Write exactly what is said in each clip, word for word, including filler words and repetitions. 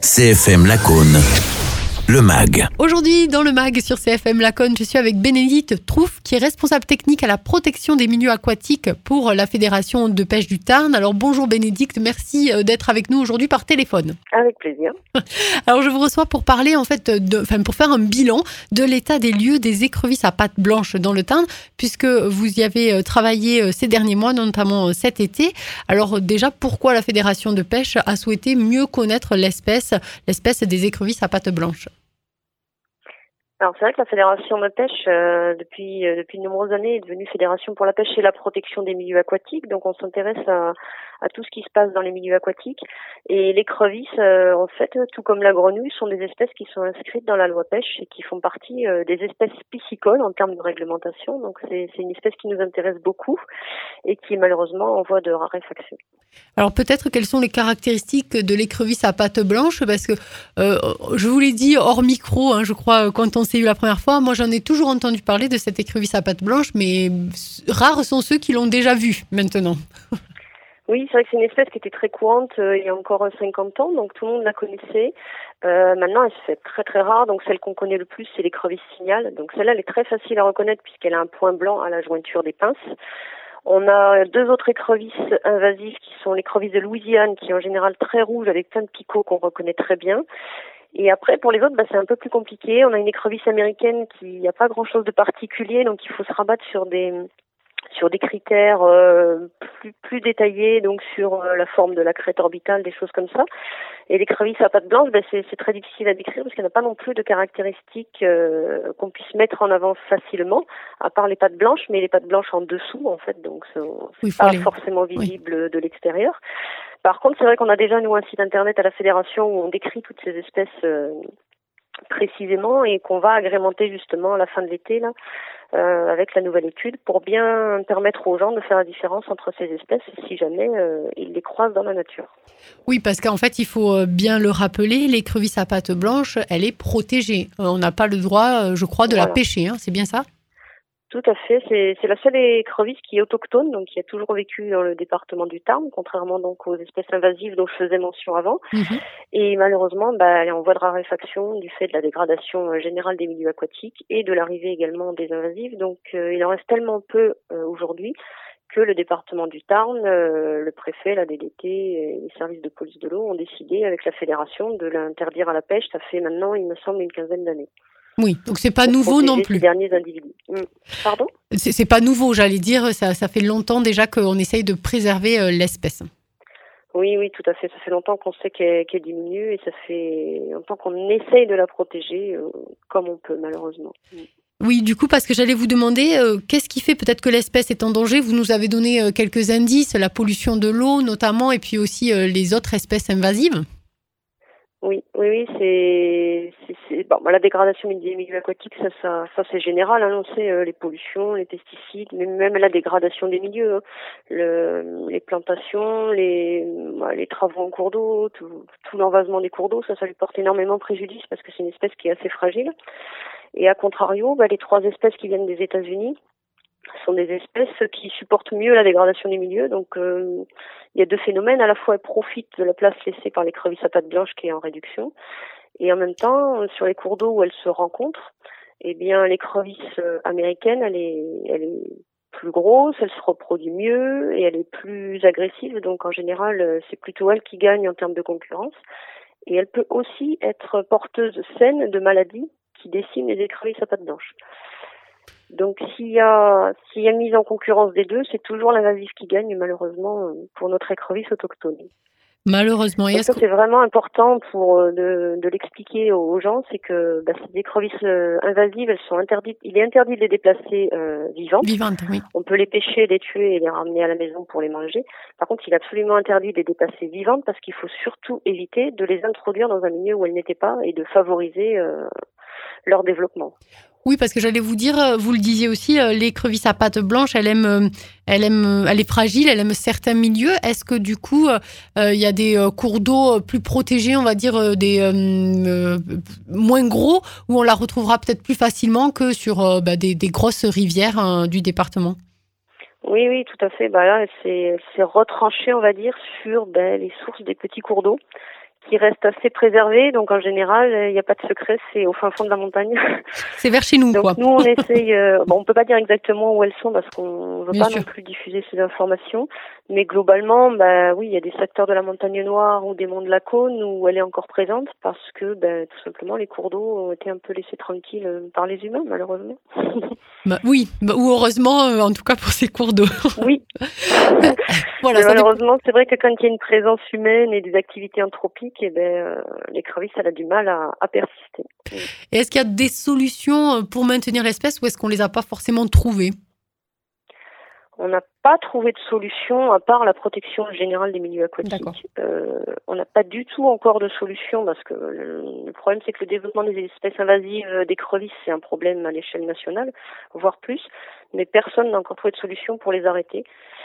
C F M Lacaune, le M A G. Aujourd'hui, dans le M A G sur C F M Lacaune, je suis avec Bénédicte Trouff, qui est responsable technique à la protection des milieux aquatiques pour la Fédération de pêche du Tarn. Alors bonjour Bénédicte, merci d'être avec nous aujourd'hui par téléphone. Avec plaisir. Alors je vous reçois pour parler en fait, de, enfin pour faire un bilan de l'état des lieux des écrevisses à pattes blanches dans le Tarn, puisque vous y avez travaillé ces derniers mois, notamment cet été. Alors déjà, pourquoi la Fédération de pêche a souhaité mieux connaître l'espèce, l'espèce des écrevisses à pattes blanches? Alors c'est vrai que la Fédération de pêche, euh, depuis euh, depuis de nombreuses années, est devenue Fédération pour la pêche et la protection des milieux aquatiques. Donc on s'intéresse à, à tout ce qui se passe dans les milieux aquatiques. Et les crevisses, euh, en fait, tout comme la grenouille, sont des espèces qui sont inscrites dans la loi pêche et qui font partie euh, des espèces piscicoles en termes de réglementation. Donc c'est, c'est une espèce qui nous intéresse beaucoup et qui est malheureusement en voie de raréfaction. Alors peut-être quelles sont les caractéristiques de l'écrevisse à pattes blanches, parce que euh, je vous l'ai dit hors micro, hein, je crois, quand on s'est eu la première fois, moi j'en ai toujours entendu parler de cette écrevisse à pattes blanches, mais rares sont ceux qui l'ont déjà vue maintenant. Oui, c'est vrai que c'est une espèce qui était très courante euh, il y a encore cinquante ans, donc tout le monde la connaissait. Euh, maintenant, elle se fait très très rare, donc celle qu'on connaît le plus, c'est l'écrevisse signal. Donc celle-là, elle est très facile à reconnaître puisqu'elle a un point blanc à la jointure des pinces. On a deux autres écrevisses invasives qui sont l'écrevisse de Louisiane, qui est en général très rouge avec plein de picots qu'on reconnaît très bien. Et après, pour les autres, bah, c'est un peu plus compliqué. On a une écrevisse américaine qui n'a pas grand-chose de particulier, donc il faut se rabattre sur des sur des critères euh, plus plus détaillés, donc sur euh, la forme de la crête orbitale, des choses comme ça. Et l'écrevisse à pattes blanches, bah, c'est, c'est très difficile à décrire parce qu'elle n'a pas non plus de caractéristiques euh, qu'on puisse mettre en avant facilement, à part les pattes blanches, mais les pattes blanches en dessous, en fait, donc c'est, oui, pas les... forcément visible oui. de l'extérieur. Par contre, c'est vrai qu'on a déjà, nous, un site internet à la Fédération où on décrit toutes ces espèces euh, précisément et qu'on va agrémenter justement à la fin de l'été, là, euh, avec la nouvelle étude, pour bien permettre aux gens de faire la différence entre ces espèces si jamais euh, ils les croisent dans la nature. Oui, parce qu'en fait, il faut bien le rappeler, l'écrevisse à pattes blanches, elle est protégée. On n'a pas le droit, je crois, de voilà. la pêcher, hein, c'est bien ça ? Tout à fait, c'est, c'est la seule écrevisse qui est autochtone, donc qui a toujours vécu dans le département du Tarn, contrairement donc aux espèces invasives dont je faisais mention avant. Mmh. Et malheureusement, bah, elle est en voie de raréfaction du fait de la dégradation générale des milieux aquatiques et de l'arrivée également des invasives. Donc euh, il en reste tellement peu euh, aujourd'hui que le département du Tarn, euh, le préfet, la D D T et les services de police de l'eau ont décidé avec la fédération de l'interdire à la pêche. Ça fait maintenant, il me semble, une quinzaine d'années. Oui, donc c'est pas nouveau non plus. Ces derniers individus. Pardon ? C'est, c'est pas nouveau, j'allais dire. Ça, ça fait longtemps déjà qu'on essaye de préserver euh, l'espèce. Oui, oui, tout à fait. Ça fait longtemps qu'on sait qu'elle, qu'elle diminue et ça fait longtemps qu'on essaye de la protéger euh, comme on peut, malheureusement. Oui, du coup, parce que j'allais vous demander, euh, qu'est-ce qui fait peut-être que l'espèce est en danger ? Vous nous avez donné euh, quelques indices, la pollution de l'eau notamment, et puis aussi euh, les autres espèces invasives. Oui, oui, oui, c'est, c'est, c'est bon, la dégradation des milieux aquatiques, ça, ça, ça c'est général, hein, on sait euh, les pollutions, les pesticides, mais même la dégradation des milieux, hein, le, les plantations, les, bah, les travaux en cours d'eau, tout, tout l'envasement des cours d'eau, ça, ça lui porte énormément préjudice parce que c'est une espèce qui est assez fragile. Et à contrario, bah, les trois espèces qui viennent des États-Unis sont des espèces qui supportent mieux la dégradation des milieux. Donc, euh, il y a deux phénomènes. À la fois, elles profitent de la place laissée par l'écrevisse à pattes blanches qui est en réduction. Et en même temps, sur les cours d'eau où elles se rencontrent, eh bien, l'écrevisse américaine, elle est, elle est plus grosse, elle se reproduit mieux et elle est plus agressive. Donc, en général, c'est plutôt elle qui gagne en termes de concurrence. Et elle peut aussi être porteuse saine de maladies qui déciment les écrevisses à pattes blanches. Donc s'il y a s'il y a mise en concurrence des deux, c'est toujours l'invasif qui gagne, malheureusement, pour notre écrevisse autochtone. Malheureusement. Et ça, c'est vraiment important pour de, de l'expliquer aux gens, c'est que bah, ces écrevisses euh, invasives, elles sont interdites. Il est interdit de les déplacer euh, vivantes. Vivantes, oui. On peut les pêcher, les tuer et les ramener à la maison pour les manger. Par contre, il est absolument interdit de les déplacer vivantes parce qu'il faut surtout éviter de les introduire dans un milieu où elles n'étaient pas et de favoriser euh, leur développement. Oui, parce que j'allais vous dire, vous le disiez aussi, l'écrevisse à pattes blanches, elle aime, elle aime, elle est fragile, elle aime certains milieux. Est-ce que du coup, il y a des cours d'eau plus protégés, on va dire, des euh, moins gros, où on la retrouvera peut-être plus facilement que sur bah, des, des grosses rivières hein, du département ? Oui, oui, tout à fait. Bah là, c'est, c'est retranché, on va dire, sur ben, les sources des petits cours d'eau qui reste assez préservée. Donc en général, il n'y a pas de secret, c'est au fin fond de la montagne. C'est vers chez nous, donc, quoi. Nous, on essaye. Euh, bon, on peut pas dire exactement où elles sont parce qu'on veut Bien pas sûr. non plus diffuser ces informations. Mais globalement, bah oui, il y a des secteurs de la Montagne Noire ou des monts de la Cône où elle est encore présente parce que, bah, tout simplement, les cours d'eau ont été un peu laissés tranquilles par les humains, malheureusement. Bah, oui, bah, ou heureusement, euh, en tout cas pour ces cours d'eau. Oui. Voilà, Mais ça malheureusement, fait... c'est vrai que quand il y a une présence humaine et des activités anthropiques, eh ben, euh, l'écrevisse, elle a du mal à, à persister. Et est-ce qu'il y a des solutions pour maintenir l'espèce ou est-ce qu'on les a pas forcément trouvées ? On n'a pas trouvé de solution à part la protection générale des milieux aquatiques. Euh, on n'a pas du tout encore de solution parce que le, le problème c'est que le développement des espèces invasives d'écrevisses c'est un problème à l'échelle nationale, voire plus, mais personne n'a encore trouvé de solution pour les arrêter.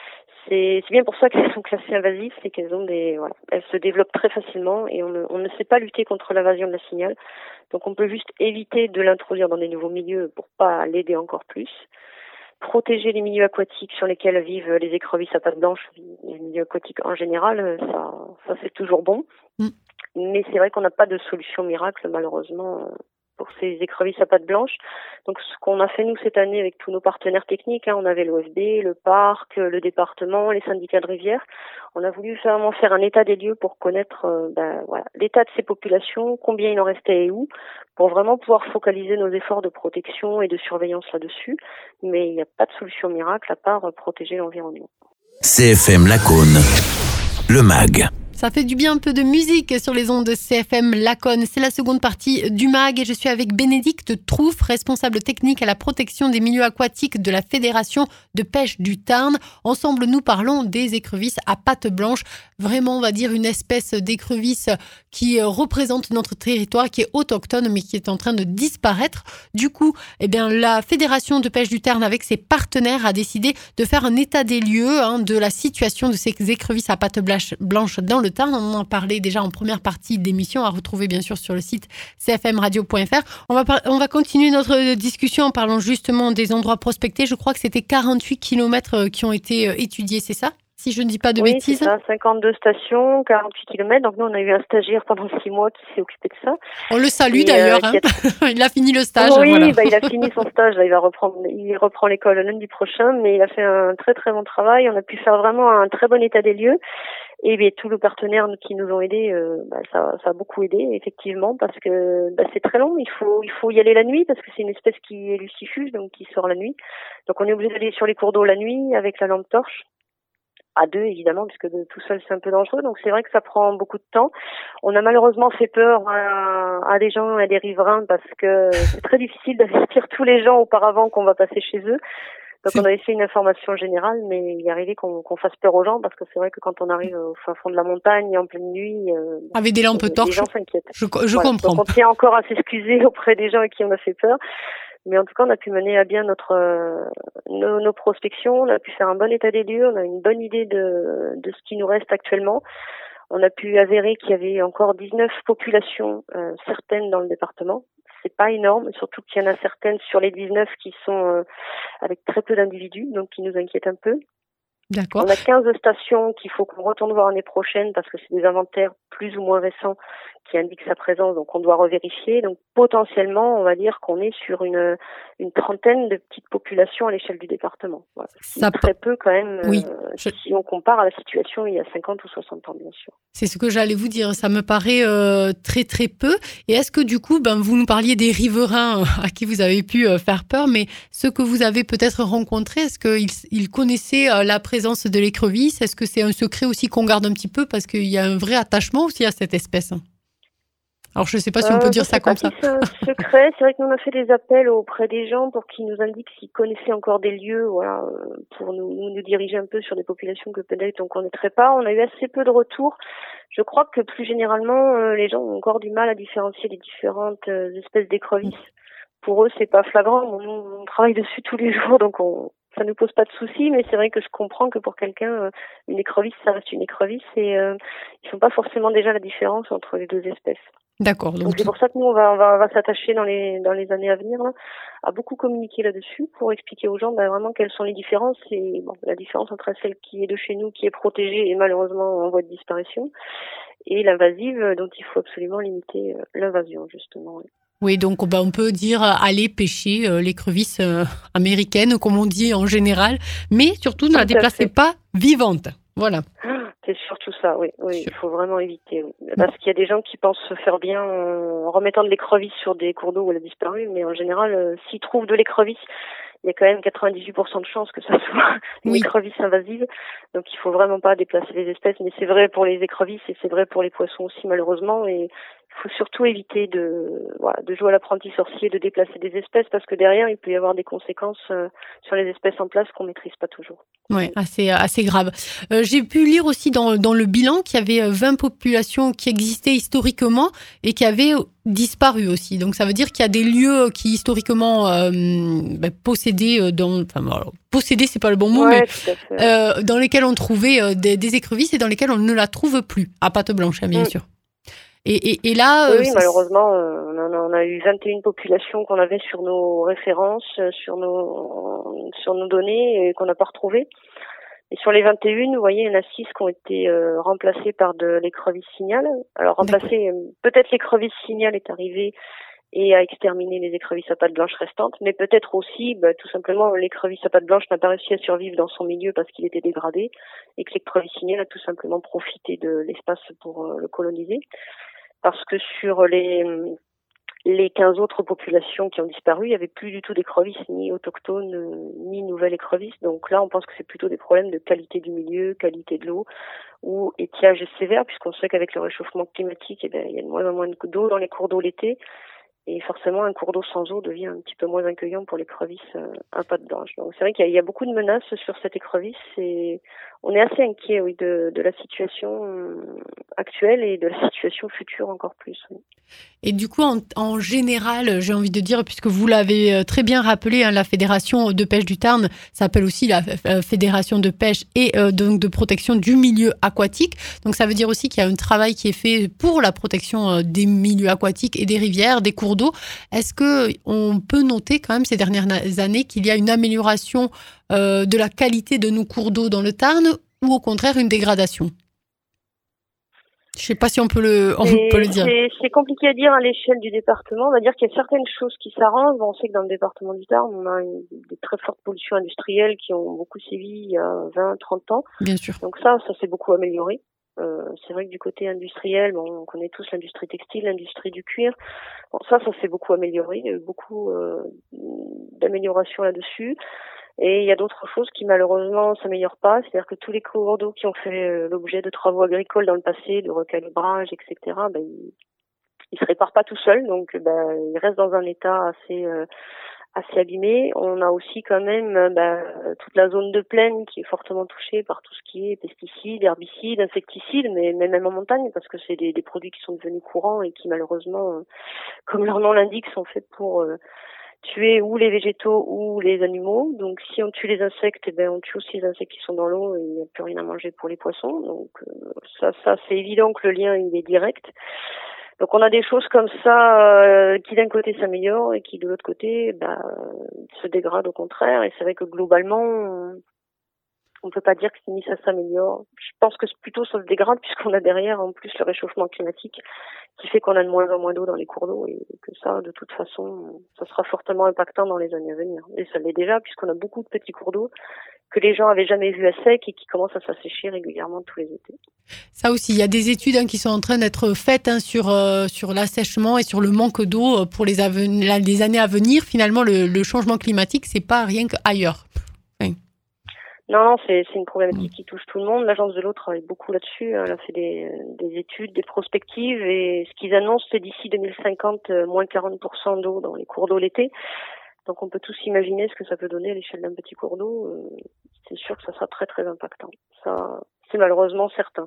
C'est, c'est bien pour ça qu'elles sont classées invasives, c'est qu'elles ont des, voilà, elles se développent très facilement et on ne, on ne sait pas lutter contre l'invasion de la cigale. Donc on peut juste éviter de l'introduire dans des nouveaux milieux pour pas l'aider encore plus. Protéger les milieux aquatiques sur lesquels vivent les écrevisses à pattes blanches, les milieux aquatiques en général, ça, ça c'est toujours bon. Mm. Mais c'est vrai qu'on n'a pas de solution miracle, malheureusement, pour ces écrevisses à pattes blanches. Donc ce qu'on a fait nous cette année avec tous nos partenaires techniques, hein, on avait l'O F B, le parc, le département, les syndicats de rivière. On a voulu vraiment faire un état des lieux pour connaître euh, ben, voilà, l'état de ces populations, combien il en restait et où, pour vraiment pouvoir focaliser nos efforts de protection et de surveillance là-dessus. Mais il n'y a pas de solution miracle à part euh, protéger l'environnement. C F M Lacaune, le M A G. Ça fait du bien un peu de musique sur les ondes de C F M Lacaune. C'est la seconde partie du M A G et je suis avec Bénédicte Trouff, responsable technique à la protection des milieux aquatiques de la Fédération de pêche du Tarn. Ensemble, nous parlons des écrevisses à pattes blanches. Vraiment, on va dire une espèce d'écrevisse qui représente notre territoire, qui est autochtone, mais qui est en train de disparaître. Du coup, eh bien, la Fédération de pêche du Tarn, avec ses partenaires, a décidé de faire un état des lieux hein, de la situation de ces écrevisses à pattes blanches dans le Tarn. On en parlait déjà en première partie d'émission, à retrouver bien sûr sur le site c f m radio point f r. On va, par... on va continuer notre discussion en parlant justement des endroits prospectés. Je crois que c'était quarante-huit kilomètres qui ont été étudiés, c'est ça ? Si je ne dis pas de oui, bêtises. Oui, c'est ça, cinquante-deux stations, quarante-huit kilomètres. Donc nous, on a eu un stagiaire pendant six mois qui s'est occupé de ça. On le salue et d'ailleurs. Euh, hein. A... il a fini le stage. Oui, voilà. bah, il a fini son stage. Là, il va reprendre, il reprend l'école lundi prochain, mais il a fait un très très bon travail. On a pu faire vraiment un très bon état des lieux. Et bien, tous nos partenaires qui nous ont aidés, euh, bah, ça, ça a beaucoup aidé, effectivement, parce que bah, c'est très long. Il faut, il faut y aller la nuit parce que c'est une espèce qui est lucifuge, donc qui sort la nuit. Donc, on est obligé d'aller sur les cours d'eau la nuit avec la lampe torche. À deux, évidemment, puisque de tout seul, c'est un peu dangereux. Donc, c'est vrai que ça prend beaucoup de temps. On a malheureusement fait peur à, à des gens, à des riverains, parce que c'est très difficile d'avertir tous les gens auparavant qu'on va passer chez eux. Donc, c'est... on avait fait une information générale, mais il est arrivé qu'on, qu'on fasse peur aux gens, parce que c'est vrai que quand on arrive au fin fond de la montagne, en pleine nuit, euh, avec des lampes torches, les gens s'inquiètent. Je, je voilà. comprends. Donc, on tient encore à s'excuser auprès des gens à qui on a fait peur. Mais en tout cas, on a pu mener à bien notre euh, nos, nos prospections, on a pu faire un bon état des lieux, on a une bonne idée de, de ce qui nous reste actuellement. On a pu avérer qu'il y avait encore dix-neuf populations, euh, certaines dans le département. C'est pas énorme, surtout qu'il y en a certaines sur les dix-neuf qui sont euh, avec très peu d'individus, donc qui nous inquiètent un peu. D'accord. On a quinze stations qu'il faut qu'on retourne voir l'année prochaine parce que c'est des inventaires plus ou moins récents qui indiquent sa présence, donc on doit revérifier. Donc potentiellement, on va dire qu'on est sur une une trentaine de petites populations à l'échelle du département. Voilà. Ça c'est très peu quand même, oui, euh, je... si on compare à la situation il y a cinquante ou soixante ans, bien sûr. C'est ce que j'allais vous dire, ça me paraît euh, très très peu. Et est-ce que du coup, ben, vous nous parliez des riverains à qui vous avez pu euh, faire peur, mais ceux que vous avez peut-être rencontrés, est-ce qu'ils ils connaissaient euh, la présence de l'écrevisse ? Est-ce que c'est un secret aussi qu'on garde un petit peu parce qu'il y a un vrai attachement aussi à cette espèce ? Alors, je ne sais pas si on peut euh, dire ça comme ça. C'est un secret. C'est vrai que nous, on a fait des appels auprès des gens pour qu'ils nous indiquent s'ils connaissaient encore des lieux, voilà, pour nous, nous, nous diriger un peu sur des populations que peut-être on ne connaîtrait pas. On a eu assez peu de retours. Je crois que plus généralement, euh, les gens ont encore du mal à différencier les différentes euh, espèces d'écrevisses. Pour eux, c'est pas flagrant. Nous, on travaille dessus tous les jours, donc on, ça ne pose pas de soucis. Mais c'est vrai que je comprends que pour quelqu'un, euh, une écrevisse, ça reste une écrevisse et euh, ils font pas forcément déjà la différence entre les deux espèces. D'accord. Donc, donc c'est pour ça que nous on va on va, on va s'attacher dans les dans les années à venir là, à beaucoup communiquer là-dessus pour expliquer aux gens ben, vraiment quelles sont les différences et bon, la différence entre celle qui est de chez nous qui est protégée et malheureusement en voie de disparition et l'invasive, dont il faut absolument limiter l'invasion, justement. Oui. Oui, donc bah, on peut dire euh, aller pêcher euh, l'écrevisse euh, américaine, comme on dit en général, mais surtout ne la déplacez pas vivante. Voilà. C'est surtout ça, oui. oui. Il faut vraiment éviter. Oui. Parce qu'il y a des gens qui pensent se faire bien en remettant de l'écrevisse sur des cours d'eau où elle a disparu, mais en général, euh, s'ils trouvent de l'écrevisse, il y a quand même quatre-vingt-dix-huit pour cent de chances que ça soit une oui. écrevisse invasive. Donc il faut vraiment pas déplacer les espèces, mais c'est vrai pour les écrevisses et c'est vrai pour les poissons aussi malheureusement. Et il faut surtout éviter de, voilà, de jouer à l'apprenti sorcier, de déplacer des espèces parce que derrière il peut y avoir des conséquences euh, sur les espèces en place qu'on maîtrise pas toujours. Oui, assez, assez grave. Euh, j'ai pu lire aussi dans, dans le bilan qu'il y avait vingt populations qui existaient historiquement et qui avaient disparu aussi. Donc ça veut dire qu'il y a des lieux qui historiquement euh, bah, possédaient, dans, enfin alors, posséder c'est pas le bon mot, ouais, mais euh, dans lesquels on trouvait euh, des, des écrevisses et dans lesquels on ne la trouve plus, à patte blanche, hein, bien mm. sûr. Et, et, et là, oui, euh, malheureusement, euh, on, a, on a eu vingt et une populations qu'on avait sur nos références, sur nos sur nos données et qu'on n'a pas retrouvées. Et sur les vingt et une, vous voyez, il y en a six qui ont été euh, remplacées par de l'écrevisse signal. Alors remplacer, euh, peut-être l'écrevisse signal est arrivée et a exterminé les écrevisses à pattes blanches restantes, mais peut-être aussi, bah, tout simplement, l'écrevisse à pattes blanches n'a pas réussi à survivre dans son milieu parce qu'il était dégradé et que l'écrevisse signal a tout simplement profité de l'espace pour euh, le coloniser. Parce que sur les les quinze autres populations qui ont disparu, il n'y avait plus du tout d'écrevisses, ni autochtones, ni nouvelles écrevisses. Donc là, on pense que c'est plutôt des problèmes de qualité du milieu, qualité de l'eau, ou étiage sévère, puisqu'on sait qu'avec le réchauffement climatique, eh bien, il y a de moins en moins d'eau dans les cours d'eau l'été. Et forcément, un cours d'eau sans eau devient un petit peu moins accueillant pour l'écrevisse euh, à pattes blanches. Donc c'est vrai qu'il y a, il y a beaucoup de menaces sur cette écrevisse et on est assez inquiet, oui, de, de la situation actuelle et de la situation future encore plus. Oui. Et du coup, en, en général, j'ai envie de dire, puisque vous l'avez très bien rappelé, hein, la Fédération de pêche du Tarn s'appelle aussi la Fédération de pêche et euh, donc de protection du milieu aquatique. Donc ça veut dire aussi qu'il y a un travail qui est fait pour la protection des milieux aquatiques et des rivières, des cours d'eau. Est-ce qu'on peut noter quand même ces dernières années qu'il y a une amélioration euh, de la qualité de nos cours d'eau dans le Tarn ou au contraire une dégradation ? Je ne sais pas si on peut le, on peut le dire. C'est, c'est compliqué à dire à l'échelle du département. On va dire qu'il y a certaines choses qui s'arrangent. Bon, on sait que dans le département du Tarn, on a une, des très fortes pollutions industrielles qui ont beaucoup sévi il y a vingt, trente ans. Bien sûr. Donc ça, ça s'est beaucoup amélioré. Euh, c'est vrai que du côté industriel, bon, on connaît tous l'industrie textile, l'industrie du cuir. Bon, ça, ça s'est beaucoup amélioré. Il y a eu beaucoup euh, d'améliorations là-dessus. Et il y a d'autres choses qui malheureusement s'améliorent pas, c'est-à-dire que tous les cours d'eau qui ont fait l'objet de travaux agricoles dans le passé, de recalibrage, et cetera, ben ils, ils se réparent pas tout seuls, donc ben ils restent dans un état assez euh, assez abîmé. On a aussi quand même ben, toute la zone de plaine qui est fortement touchée par tout ce qui est pesticides, herbicides, insecticides, mais, mais même en montagne parce que c'est des, des produits qui sont devenus courants et qui malheureusement, comme leur nom l'indique, sont faits pour euh, tuer ou les végétaux ou les animaux. Donc si on tue les insectes, eh ben on tue aussi les insectes qui sont dans l'eau et il n'y a plus rien à manger pour les poissons. Donc euh, ça, ça c'est évident que le lien il est direct. Donc on a des choses comme ça euh, qui d'un côté s'améliorent et qui de l'autre côté bah, se dégradent au contraire. Et c'est vrai que globalement, on ne peut pas dire que ni ça s'améliore. Je pense que plutôt ça se dégrade puisqu'on a derrière en plus le réchauffement climatique qui fait qu'on a de moins en moins d'eau dans les cours d'eau et que ça, de toute façon, ça sera fortement impactant dans les années à venir. Et ça l'est déjà puisqu'on a beaucoup de petits cours d'eau que les gens avaient jamais vus à sec et qui commencent à s'assécher régulièrement tous les étés. Ça aussi, il y a des études hein, qui sont en train d'être faites hein, sur euh, sur l'assèchement et sur le manque d'eau pour les, aven- les années à venir. Finalement, le, le changement climatique, c'est pas rien qu'ailleurs. Oui. Non, non, c'est, c'est une problématique qui touche tout le monde. L'Agence de l'eau travaille beaucoup là-dessus. Elle a fait des, des études, des prospectives et ce qu'ils annoncent, c'est d'ici deux mille cinquante, moins quarante pour cent d'eau dans les cours d'eau l'été. Donc on peut tous imaginer ce que ça peut donner à l'échelle d'un petit cours d'eau. C'est sûr que ça sera très très impactant. Ça, c'est malheureusement certain.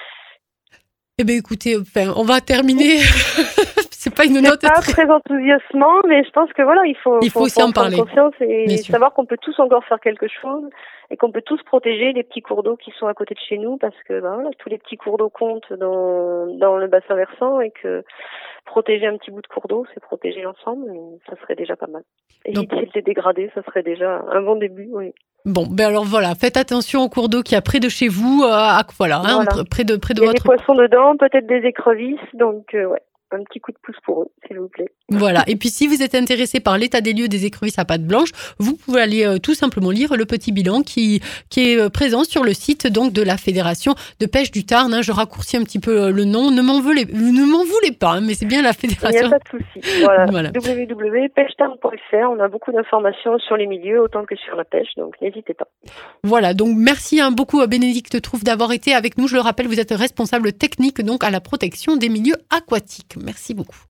Eh bien écoutez, enfin, on va terminer. C'est pas une note. C'est pas très enthousiasmant, mais je pense que voilà, il faut, il faut, faut aussi en parler. Prendre conscience et savoir qu'on peut tous encore faire quelque chose et qu'on peut tous protéger les petits cours d'eau qui sont à côté de chez nous parce que ben, voilà, tous les petits cours d'eau comptent dans dans le bassin versant et que protéger un petit bout de cours d'eau, c'est protéger l'ensemble, mais ça serait déjà pas mal. Donc- Éviter de les dégrader, ça serait déjà un bon début, oui. Bon, ben alors voilà, faites attention au cours d'eau qui a près de chez vous, euh, à, voilà, hein, Voilà. près de près de Il y a votre. des poissons dedans, peut-être des écrevisses, donc euh, ouais, un petit coup de pouce pour eux, s'il vous plaît. Voilà. Et puis, si vous êtes intéressé par l'état des lieux des écrevisses à pattes blanches, vous pouvez aller euh, tout simplement lire le petit bilan qui, qui est euh, présent sur le site donc de la Fédération de pêche du Tarn. hein. Je raccourcis un petit peu euh, le nom. Ne m'en voulez, ne m'en voulez pas, hein, mais c'est bien la Il n'y Fédération. a pas de souci. Voilà. Voilà. w w w point pêche tarn point f r, on a beaucoup d'informations sur les milieux autant que sur la pêche, donc n'hésitez pas. Voilà. Donc, merci hein, beaucoup à Bénédicte Trouve d'avoir été avec nous. Je le rappelle, vous êtes responsable technique donc à la protection des milieux aquatiques. Merci beaucoup.